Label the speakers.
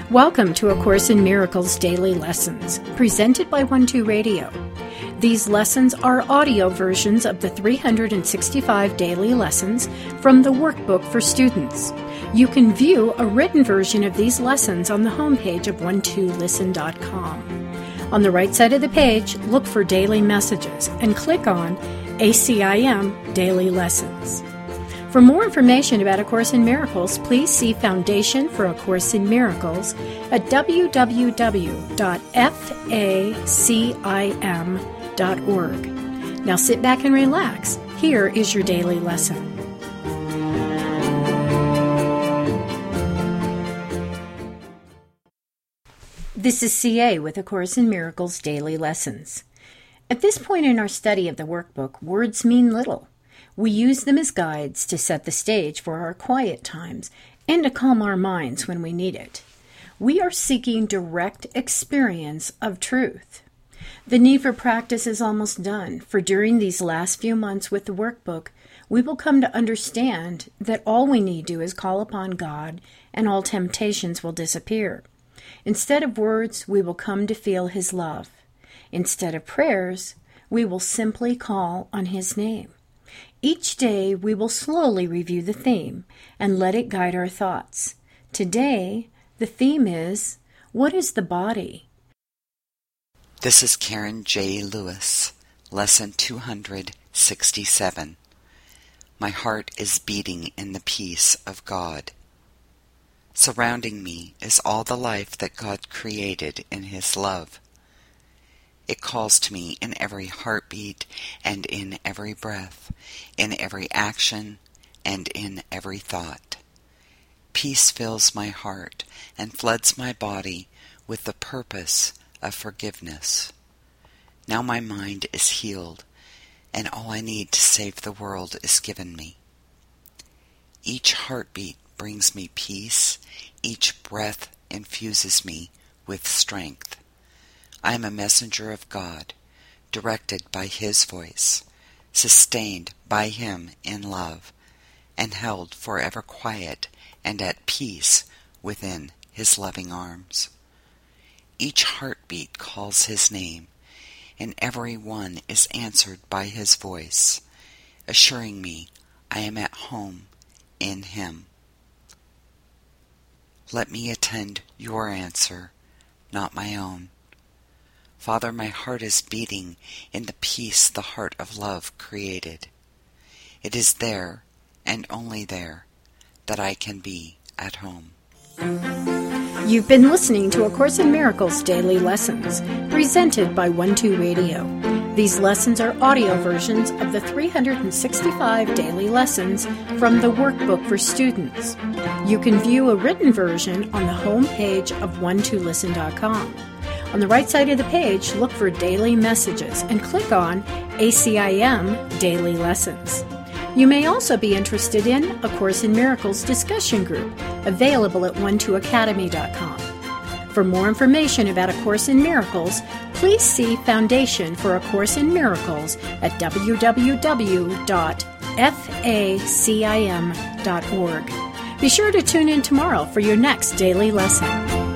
Speaker 1: Welcome to A Course in Miracles Daily Lessons, presented by 12 Radio. These lessons are audio versions of the 365 daily lessons from the workbook for students. You can view a written version of these lessons on the homepage of 12listen.com. On the right side of the page, look for Daily Messages and click on ACIM Daily Lessons. For more information about A Course in Miracles, please see Foundation for A Course in Miracles at www.facim.org. Now sit back and relax. Here is your daily lesson. This is CA with A Course in Miracles Daily Lessons. At this point in our study of the workbook, words mean little. We use them as guides to set the stage for our quiet times and to calm our minds when we need it. We are seeking direct experience of truth. The need for practice is almost done, for during these last few months with the workbook, we will come to understand that all we need to do is call upon God and all temptations will disappear. Instead of words, we will come to feel His love. Instead of prayers, we will simply call on His name. Each day we will slowly review the theme and let it guide our thoughts. Today, the theme is, what is the body?
Speaker 2: This is Karen J. Lewis, Lesson 267. My heart is beating in the peace of God. Surrounding me is all the life that God created in His love. It calls to me in every heartbeat and in every breath, in every action and in every thought. Peace fills my heart and floods my body with the purpose of forgiveness. Now my mind is healed, and all I need to save the world is given me. Each heartbeat brings me peace, each breath infuses me with strength. I am a messenger of God, directed by His voice, sustained by Him in love, and held forever quiet and at peace within His loving arms. Each heartbeat calls His name, and every one is answered by His voice, assuring me I am at home in Him. Let me attend your answer, not my own. Father, my heart is beating in the peace the heart of love created. It is there, and only there, that I can be at home.
Speaker 1: You've been listening to A Course in Miracles Daily Lessons, presented by 12 Radio. These lessons are audio versions of the 365 daily lessons from the workbook for students. You can view a written version on the home page of 12listen.com. On the right side of the page, look for Daily Messages and click on ACIM Daily Lessons. You may also be interested in A Course in Miracles discussion group, available at 12academy.com. For more information about A Course in Miracles, please see Foundation for A Course in Miracles at www.facim.org. Be sure to tune in tomorrow for your next daily lesson.